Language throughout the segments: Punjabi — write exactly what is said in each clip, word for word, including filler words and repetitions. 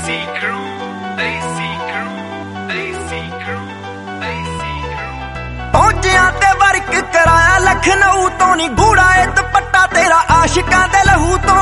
Lazy crew, lazy crew, lazy crew, lazy crew। ਪਹੁੰਚਿਆ ਤੇ ਵਰਕ ਕਰਾਇਆ ਲਖਨਊ ਤੋਂ ਨੀ ਗੂੜਾ ਏ ਦੁਪੱਟਾ ਤੇਰਾ ਆਸ਼ਿਕਾਂ ਦੇ ਲਹੂ ਤੋਂ।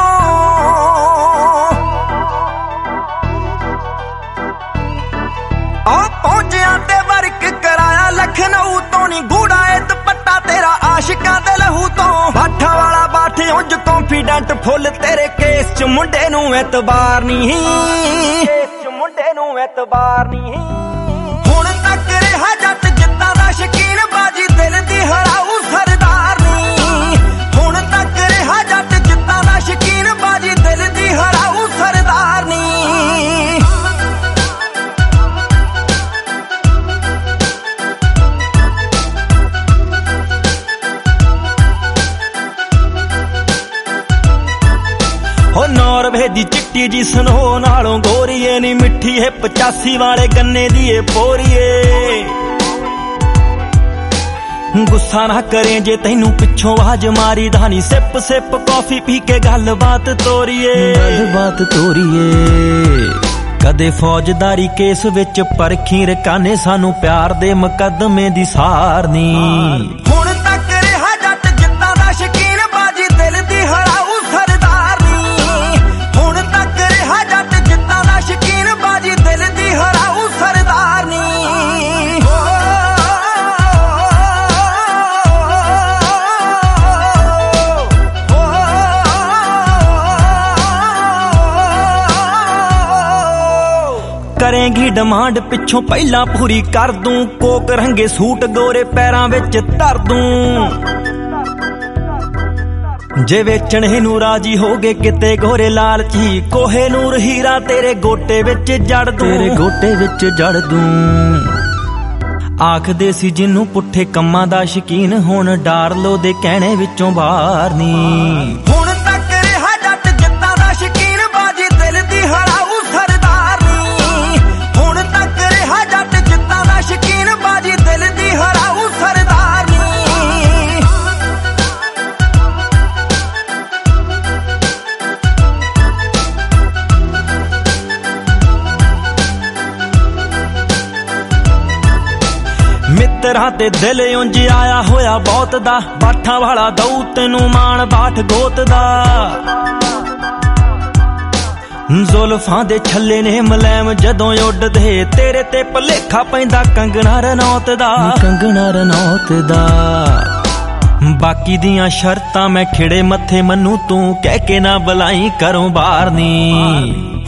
ਆ ਪਹੁੰਚਿਆ ਤੇ ਵਰਕ ਕਰਾਇਆ ਲਖਨਊ ਤੋਂ ਨੀ ਗੂੜਾ ਏ ਦੁਪੱਟਾ ਤੇਰਾ ਆਸ਼ਿਕਾਂ ਦੇ ਲਹੂ ਤੋਂ। ਬਾਠਾਂ ਵਾਲਾ ਬਾਠ ਉਂਝ ਕੌਨਫੀਡੈਂਟ ਫੁੱਲ ਤੇਰੇ ਕੇਸ ਚ ਮੁੰਡੇ ਨੂੰ ਐਤਬਾਰ ਨਹੀਂ, ਕੇਸ ਚ ਮੁੰਡੇ ਨੂੰ ਐਤਬਾਰ ਨਹੀਂ। ਹੁਣ ਤੱਕ ਰਿਹਾ ਜੱਟ ਜਿੱਤਾਂ ਦਾ ਸ਼ਕੀਨ ਬਾਜੀ ਦਿਲ ਦੀ ਹਰਾਊ ਸਰਦਾਰ ਨਹੀਂ। ਹੁਣ ਤੱਕ ਰਿਹਾ ਜੱਟ ਜਿੱਤਾਂ ਦਾ ਸ਼ਕੀਨ ਬਾਜੀ ਦਿਲ ਦੀ ਹਰਾਊ ਸਰਦਾਰ ਨਹੀਂ। ਹੋ ਨੌਰਵੇ ਦੀ ਚਿੱਟੀ ਜੀ ਸਨੋ ਨਾਲੋਂ ਗੋਰੀਏ ਨੀ ਮਿੱਠੀ ਹੈ ਪਚਾਸੀ ਵਾਲੇ ਗੰਨੇ ਦੀ ਏ ਪੋਰੀਏ। ਗੁੱਸਾ ਨਾ ਕਰੇ ਜੇ ਤੈਨੂੰ ਪਿੱਛੋਂ ਆਵਾਜ਼ ਮਾਰੀ ਦਾ ਨੀ ਸਿਪ ਸਿਪ ਕੌਫੀ ਪੀ ਕੇ ਗੱਲਬਾਤ ਤੋਰੀਏ, ਗੱਲਬਾਤ ਤੋਰੀਏ। ਕਦੇ ਫੌਜਦਾਰੀ ਕੇਸ ਵਿੱਚ ਪਰਖੀ ਰਕਾਨੇ ਸਾਨੂੰ ਪਿਆਰ ਦੇ ਮੁਕੱਦਮੇ ਦੀ ਸਾਰ ਨੀ। ਹੁਣ ਤੱਕ ਰਿਹਾ ਜੱਟ ਜਿੱਤਾਂ ਦਾ ਸ਼ਕੀਨ ਬਾਜੀ ਦਿਲ ਦੀ ਹਰਾਊ ਸਰਦਾਰ ਨੀ। ਹੁਣ ਤੱਕ ਰਿਹਾ ਜੱਟ ਜਿੱਤਾਂ ਦਾ ਸ਼ਕੀਨ ਬਾਜੀ ਦਿਲ ਦੀ ਹਰਾਊ ਸਰਦਾਰ ਨੀ। ਕਰੇਂਗੀ ਡਿਮਾਂਡ ਪਿੱਛੋਂ ਪਹਿਲਾਂ ਪੂਰੀ ਕਰ ਦੂੰ। ਕੋਕ ਰੰਗੇ ਸੂਟ ਗੋਰੇ ਪੈਰਾਂ ਵਿੱਚ ਧਰ ਦੂੰ। ਜੇ ਵੇਚਣੇ ਨੂੰ ਰਾਜੀ ਹੋਗੇ ਕਿਤੇ ਗੋਰੇ ਲਾਲਚੀ ਕੋਹੇ ਨੂਰ ਹੀਰਾ ਤੇਰੇ ਗੋਟੇ ਵਿੱਚ ਜੜ ਦੂੰ, ਤੇਰੇ ਗੋਟੇ ਵਿੱਚ ਜੜ ਦੂੰ। ਆਖਦੇ ਸੀ ਜਿਹਨੂੰ ਪੁੱਠੇ ਕੰਮਾਂ ਦਾ ਸ਼ਕੀਨ ਹੁਣ ਡਾਰ ਲੋ ਦੇ ਕਹਿਣੇ ਵਿੱਚੋਂ ਬਾਹਰ ਨੀ। ਹੁਣ ਤੱਕ ਰਿਹਾ ਜੱਟ ਜਿੱਤਾਂ ਦਾ ਸ਼ਕੀਨ ਬਾਜੀ ਦਿਲ ਦੀ ਹਰਾਊ ਸਰਦਾਰ ਨੀ। ਹੁਣ ਤੱਕ ਰਿਹਾ ਜੱਟ ਜਿੱਤਾਂ ਦਾ ਸ਼ਕੀਨ ਬਾਜੀ ਦਿਲ ਦੀ ਹਰਾਊ ਸਰਦਾਰ ਨੀ। ਮਿੱਤਰਾਂ ਤੇ ਦਿਲ ਉਂਝ ਆਇਆ ਹੋਇਆ ਬਹੁਤ ਦਾ ਬਾਠਾਂ ਵਾਲਾ ਦਊ ਤੈਨੂੰ ਮਾਣ ਬਾਠ ਗੋਤ ਦਾ। ਜ਼ੁਲਫਾਂ ਦੇ ਛੱਲੇ ਨੇ ਮਲੈਮ ਜਦੋਂ ਉੱਡਦੇ ਤੇਰੇ ਤੇ ਭਲੇਖਾ ਪੈਂਦਾ ਕੰਗਣਾ ਰਣੌਤ ਦਾ, ਕੰਗਣਾ ਰਣੌਤ ਦਾ। ਬਾਕੀ ਦੀਆਂ ਸ਼ਰਤਾਂ ਮੈਂ ਖਿੜੇ ਮੱਥੇ ਮੰਨੂ ਤੂੰ ਕਹਿ ਕੇ ਨਾ ਬੁਲਾਈ ਘਰੋਂ ਬਾਹਰ ਨੀ।